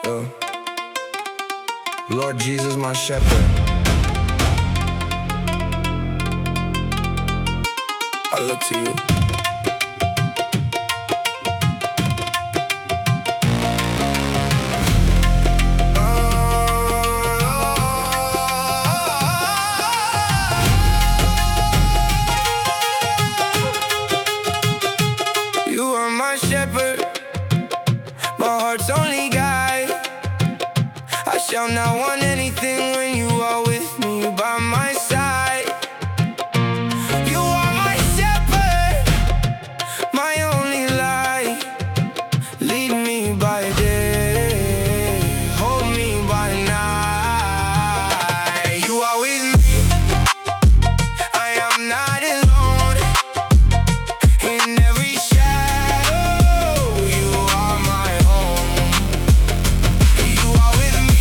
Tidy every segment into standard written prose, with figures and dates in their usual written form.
Yo. Lord Jesus, my shepherd, I look to you. You are my shepherd, my heart's only guide. I shall not want anything when you are with me by my side. You are my shepherd, my only light. Lead me by day, hold me by night. You are with me, I am not alone. In every shadow, you are my home. You are with me,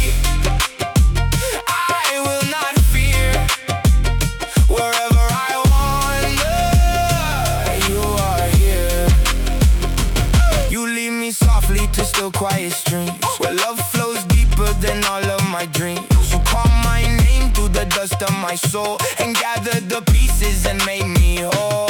I will not fear. Wherever I wander, you are here. You lead me softly to still quiet streams, where love flows deeper than all of my dreams. You call my name through the dust of my soul, and gather the pieces and make me whole.